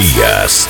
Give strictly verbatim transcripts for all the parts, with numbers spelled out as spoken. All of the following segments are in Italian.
Matias.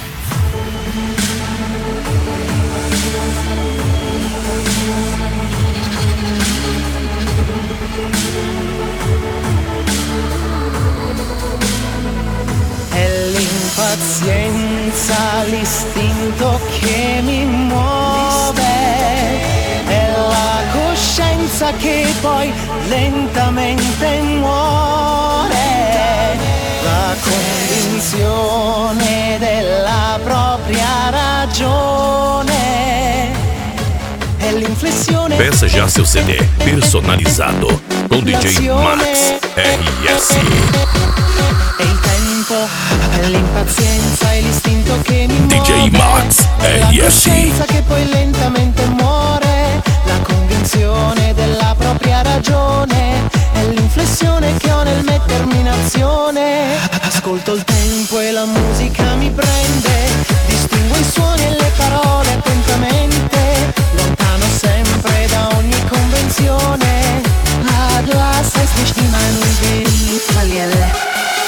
È l'impazienza, l'istinto che mi muove, è la coscienza che poi lentamente muore, la convinzione della propria ragione, è l'inflessione. Peça já seu C D personalizado com D J Max R S. È il tempo, è l'impazienza, è l'istinto che mi muove, D J Max è la R S. coscienza che poi lentamente muore, la convinzione della propria ragione, è l'inflessione che ho nel mettermi in azione. Ascolto il tempo e la musica mi prende, distingo i suoni e le parole attentamente, lontano sempre da ogni convenzione. Ah, du hast es nicht immer nur geliebt, Valielle.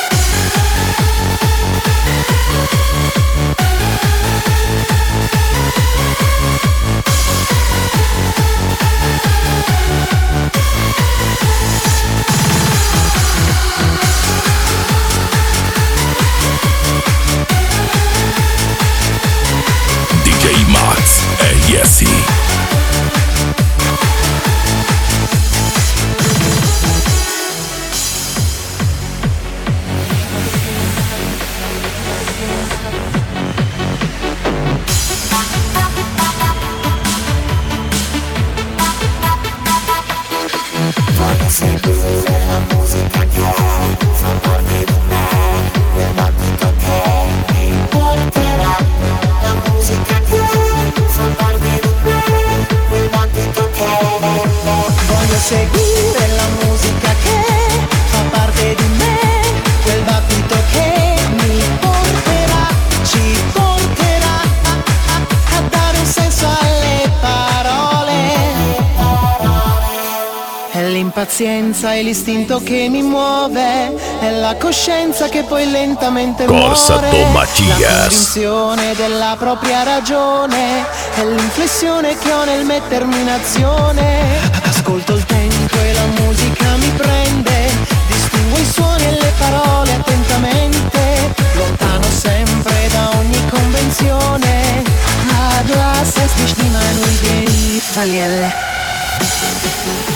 D J Max R S. Voglio seguire la musica che fa parte di me, quel battito che mi porterà. La musica che fa parte di me, quel battito che Voglio seguire la musica che fa parte di me, quel battito che mi porterà, ci porterà a, a, a dare un senso alle parole. È l'impazienza, è l'istinto che mi muove, è la coscienza che poi lentamente Corsa muore, do Matias. la convinzione della propria ragione, è l'inflessione che ho nel mettermi in azione. Ascolto il tempo e la musica mi prende, distingo i suoni e le parole attentamente, lontano sempre da ogni convenzione. Ah, du hast es nicht immer nur geliebt, Valielle.